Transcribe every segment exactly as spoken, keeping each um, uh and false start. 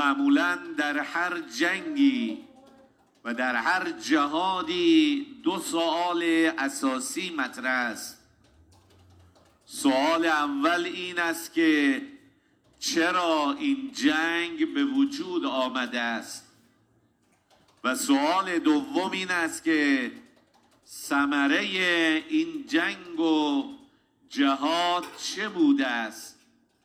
معمولاً در هر جنگی و در هر جهادی دو سوال اساسی مطرح است. سوال اول این است که چرا این جنگ به وجود آمده است و سوال دوم این است که ثمره این جنگ و جهاد چه بوده است.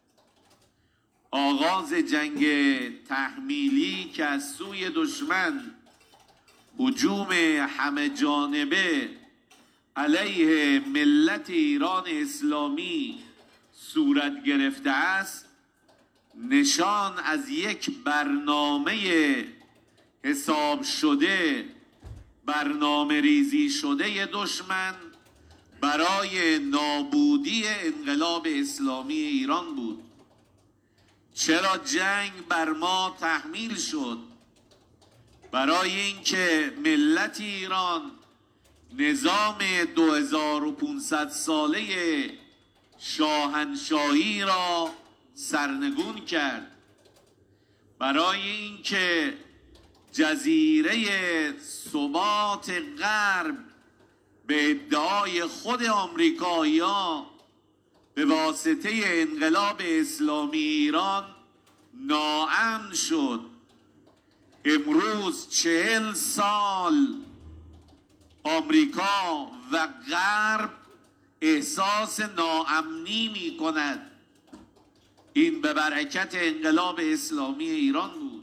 آغاز جنگ تحمیلی که از سوی دشمن هجوم همه جانبه علیه ملت ایران اسلامی صورت گرفته است، نشان از یک برنامه حساب شده، برنامه ریزی شده دشمن برای نابودی انقلاب اسلامی ایران بود. چرا جنگ بر ما تحمیل شد؟ برای اینکه ملت ایران نظام دو هزار و پانصد ساله شاهنشاهی را سرنگون کرد، برای اینکه جزیره ثبات غرب به ادعای خود آمریکایی‌ها به واسطه انقلاب اسلامی ایران ناامن شد. امروز چهل سال آمریکا و غرب احساس ناامنی می کند. این به برکت انقلاب اسلامی ایران بود.